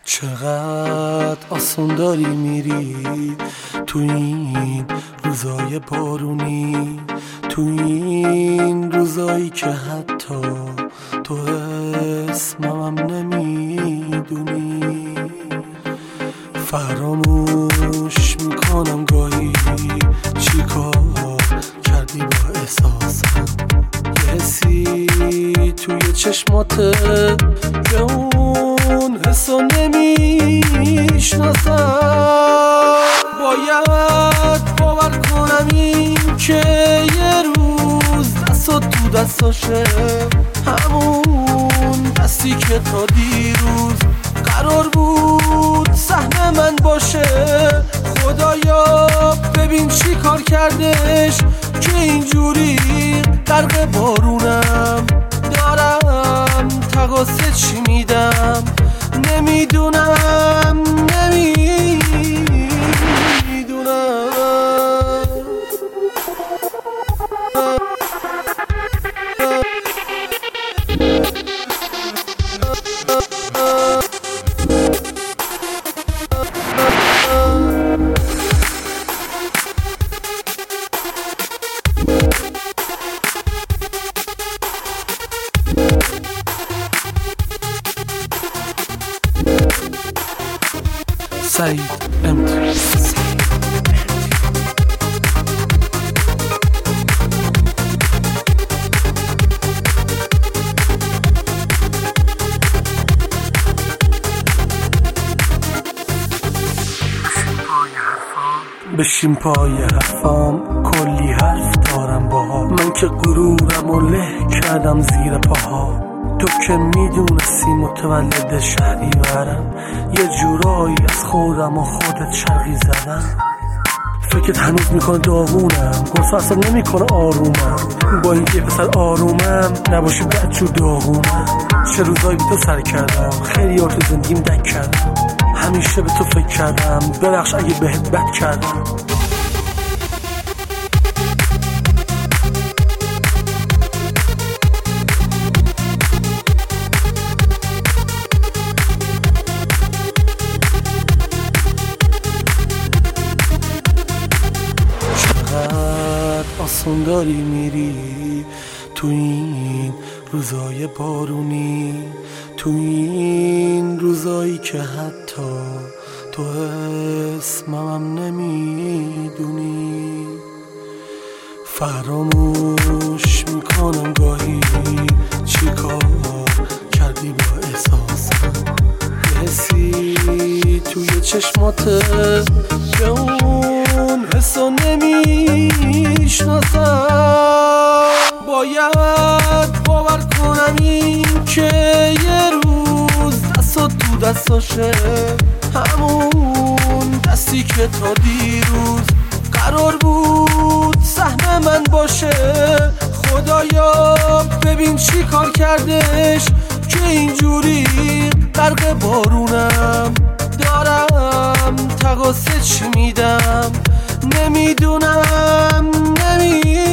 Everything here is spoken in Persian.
چقدر آسون داری میری تو این روزای بارونی، تو این روزایی که حتی تو اسمم نمیدونی. فراموش میکنم گاهی چی کار کردی با احساسم، یه حسی توی چشماته که اون حسو نمیشناسم. باید باور کنم این که یه روز دستو تو دستاشه، همون دستی که تا دیروز قرار بود سهم من باشه. خدایا ببین چی کار کردش که اینجوری غرق بارونم. دارم تقاصه چی میدم نمیدونم. سعید امتی. بشین پای حرفام، کلی حرف دارم باها. من که غرورم و له کردم زیر پاها. تو که میدونستی متولد شهریورم، یه جورایی از خودم و خودت شرقی زدم. فکرت هنوز میکنه داغونم، گفت اصلا نمیکنه آرومم. با اینکه پسر آرومم نباشی بدجور داغونم. چه روزایی به تو سر کردم، خیلی تو زندگیم دک کردم. همیشه به تو فکر کردم، ببخش اگه بهت بد کردم. آسون داری میری تو این روزای بارونی، تو این روزایی که حتی تو اسمم نمیدونی. فراموش میکنم گاهی چی کار کردی با احساسم، یه حسی توی چشماته که اون حسو نمیشناسم. باید باور کنم این که یه روز دستو تو دستاشه، همون دستی که تا دیروز قرار بود سهم من باشه. خدایا ببین چی کار کردش که اینجوری غرق بارونم. دارم تقاصه چی میدم نمیدونم.